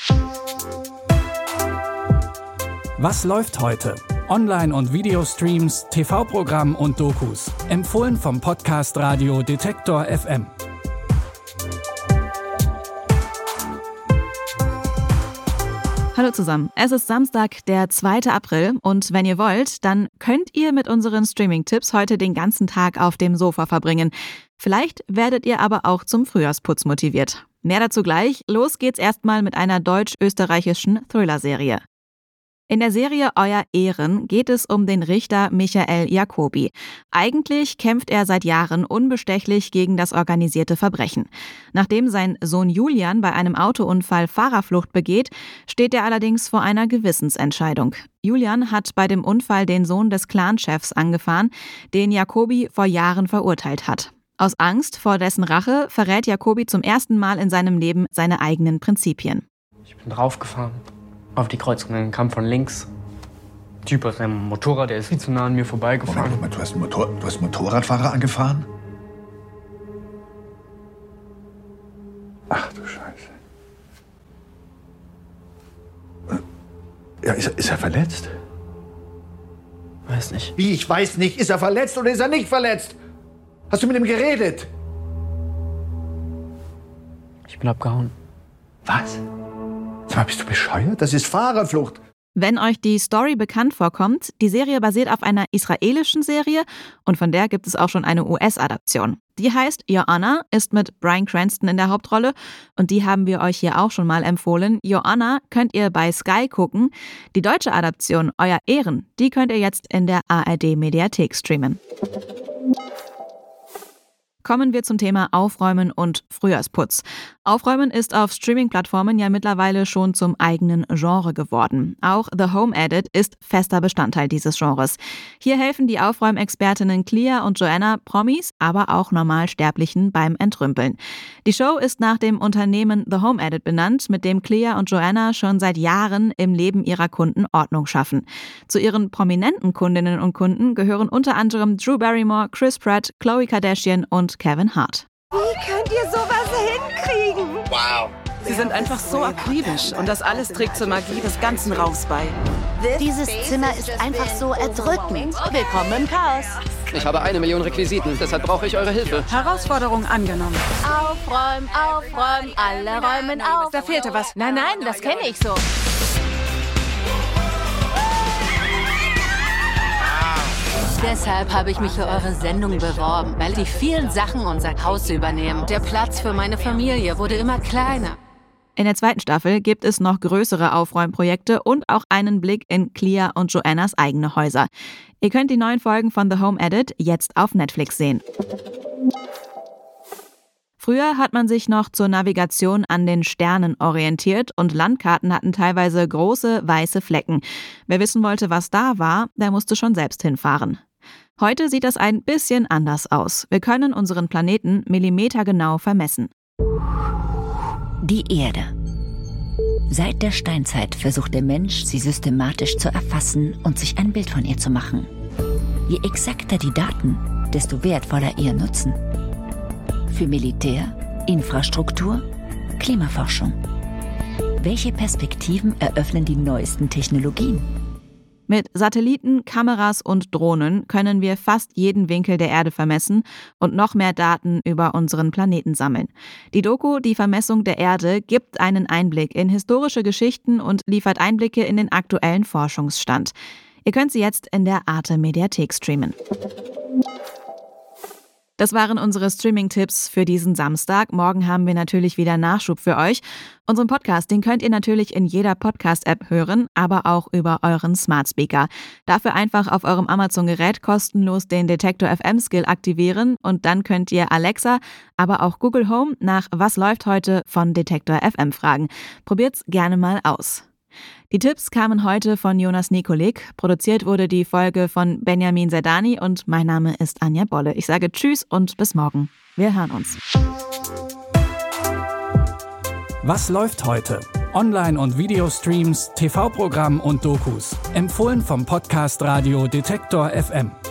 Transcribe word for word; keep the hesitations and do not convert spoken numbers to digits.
Was läuft heute? Online- und Videostreams, T V-Programm und Dokus. Empfohlen vom Podcast Radio Detektor F M. Hallo zusammen, es ist Samstag, der zweite April und wenn ihr wollt, dann könnt ihr mit unseren Streaming-Tipps heute den ganzen Tag auf dem Sofa verbringen. Vielleicht werdet ihr aber auch zum Frühjahrsputz motiviert. Mehr dazu gleich, los geht's erstmal mit einer deutsch-österreichischen Thriller-Serie. In der Serie Euer Ehren geht es um den Richter Michael Jacobi. Eigentlich kämpft er seit Jahren unbestechlich gegen das organisierte Verbrechen. Nachdem sein Sohn Julian bei einem Autounfall Fahrerflucht begeht, steht er allerdings vor einer Gewissensentscheidung. Julian hat bei dem Unfall den Sohn des Clanchefs angefahren, den Jacobi vor Jahren verurteilt hat. Aus Angst vor dessen Rache verrät Jacobi zum ersten Mal in seinem Leben seine eigenen Prinzipien. Ich bin draufgefahren. Auf die Kreuzung, dann kam von links ein Typ aus einem Motorrad, der ist viel zu nah an mir vorbeigefahren. Moment, Moment, du hast einen Motor, du hast einen Motorradfahrer angefahren? Ach du Scheiße. Ja, ist, ist er verletzt? Weiß nicht. Wie, ich weiß nicht. Ist er verletzt oder ist er nicht verletzt? Hast du mit ihm geredet? Ich bin abgehauen. Was? Sag mal, bist du bescheuert? Das ist Fahrerflucht. Wenn euch die Story bekannt vorkommt, die Serie basiert auf einer israelischen Serie und von der gibt es auch schon eine U S-Adaption. Die heißt Your Honor, ist mit Bryan Cranston in der Hauptrolle und die haben wir euch hier auch schon mal empfohlen. Your Honor könnt ihr bei Sky gucken. Die deutsche Adaption Euer Ehren, die könnt ihr jetzt in der A R D-Mediathek streamen. Kommen wir zum Thema Aufräumen und Frühjahrsputz. Aufräumen ist auf Streaming-Plattformen ja mittlerweile schon zum eigenen Genre geworden. Auch The Home Edit ist fester Bestandteil dieses Genres. Hier helfen die Aufräumexpertinnen Clea und Joanna Promis, aber auch Normalsterblichen beim Entrümpeln. Die Show ist nach dem Unternehmen The Home Edit benannt, mit dem Clea und Joanna schon seit Jahren im Leben ihrer Kunden Ordnung schaffen. Zu ihren prominenten Kundinnen und Kunden gehören unter anderem Drew Barrymore, Chris Pratt, Khloe Kardashian und Kevin Hart. Wie könnt ihr sowas hinkriegen? Wow. Sie sind einfach so akribisch und das alles trägt zur Magie des ganzen Raums bei. Dieses Zimmer ist einfach so erdrückend. Willkommen im Chaos. Ich habe eine Million Requisiten, deshalb brauche ich eure Hilfe. Herausforderung angenommen. Aufräumen, aufräumen, alle räumen auf. Da fehlte was. Nein, nein, das kenne ich so. Deshalb habe ich mich für eure Sendung beworben, weil die vielen Sachen unser Haus übernehmen. Der Platz für meine Familie wurde immer kleiner. In der zweiten Staffel gibt es noch größere Aufräumprojekte und auch einen Blick in Clea und Joannas eigene Häuser. Ihr könnt die neuen Folgen von The Home Edit jetzt auf Netflix sehen. Früher hat man sich noch zur Navigation an den Sternen orientiert und Landkarten hatten teilweise große weiße Flecken. Wer wissen wollte, was da war, der musste schon selbst hinfahren. Heute sieht das ein bisschen anders aus. Wir können unseren Planeten millimetergenau vermessen. Die Erde. Seit der Steinzeit versucht der Mensch, sie systematisch zu erfassen und sich ein Bild von ihr zu machen. Je exakter die Daten, desto wertvoller ihr Nutzen. Für Militär, Infrastruktur, Klimaforschung. Welche Perspektiven eröffnen die neuesten Technologien? Mit Satelliten, Kameras und Drohnen können wir fast jeden Winkel der Erde vermessen und noch mehr Daten über unseren Planeten sammeln. Die Doku Die Vermessung der Erde gibt einen Einblick in historische Geschichten und liefert Einblicke in den aktuellen Forschungsstand. Ihr könnt sie jetzt in der Arte-Mediathek streamen. Das waren unsere Streaming-Tipps für diesen Samstag. Morgen haben wir natürlich wieder Nachschub für euch. Unseren Podcast, den könnt ihr natürlich in jeder Podcast-App hören, aber auch über euren Smart Speaker. Dafür einfach auf eurem Amazon-Gerät kostenlos den Detektor F M-Skill aktivieren und dann könnt ihr Alexa, aber auch Google Home nach Was läuft heute von Detektor F M fragen. Probiert's gerne mal aus. Die Tipps kamen heute von Jonas Nikolik. Produziert wurde die Folge von Benjamin Zerdani und mein Name ist Anja Bolle. Ich sage Tschüss und bis morgen. Wir hören uns. Was läuft heute? Online- und Videostreams, T V-Programm und Dokus. Empfohlen vom Podcast Radio Detektor F M.